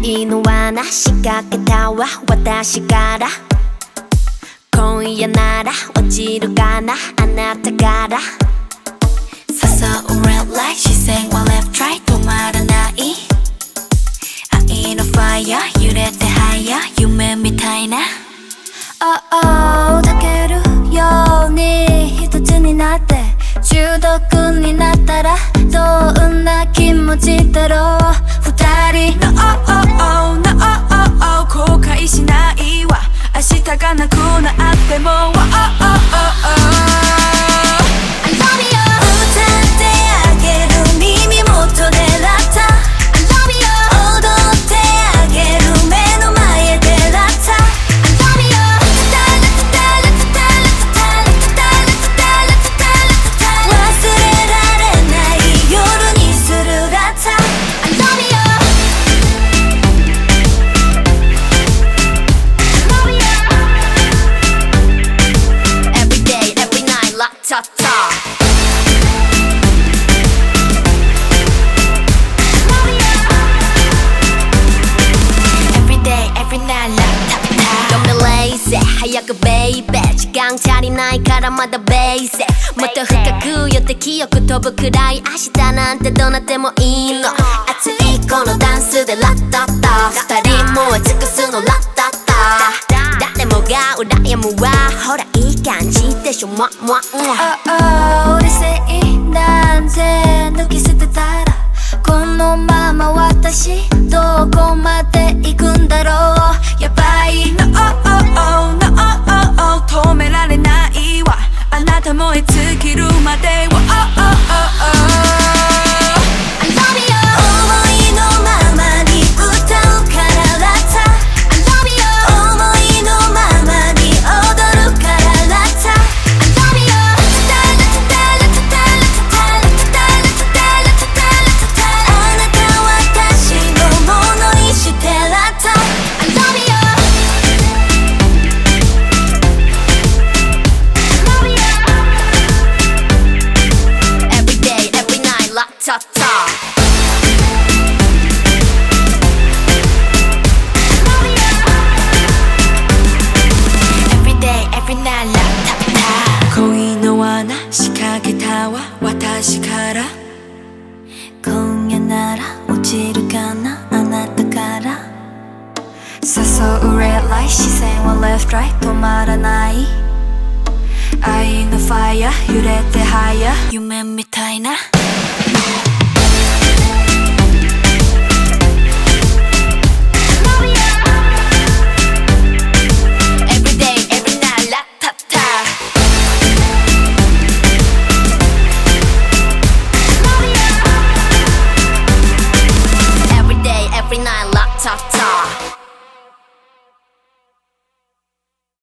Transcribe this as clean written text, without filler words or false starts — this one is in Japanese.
愛の罠仕掛けたわ私から。今夜なら落ちるかなあなたから。 誘う red light 視線は left right 止まらない。愛の fire 揺れて higher 夢みたいな。 抱けるように一つになって中毒になったらどんな気持ちだろう二人。 No後悔しないわ明日がなくなっても I love you 歌ってあげる耳元でラッタ I love you 踊ってあげる目の前でラッタ I love you 忘れられない夜にするラッタ I love you Every day, every night, la ta ta. Every day every night la ta ta. Don't be lazy, 早く baby 時間足りないからまだ basic もっと深く寄って記憶飛ぶくらい明日なんてどうなってもいいの熱いこのダンスでラッタッタ二人燃え尽くすのラッタッタ誰もが羨むわほらいい感じでしょもわもわ理性なんて抜き捨てたらこのまま私どこまで行くんだろうやばい No 止められないわあなた燃え尽きるまでは I love you 思いのままに歌うからラッタ I love you 思いのままに踊るからラッタ I love you あなた私のものにしてラッタ I love you Every day, every night, la ta ta. Every day every night la ta ta. 恋の罠仕掛けたわ私から。 今夜なら落ちるかなあなたから誘う red light 視線は left right 止まらない。愛の fire 揺れて higher 夢みたいな。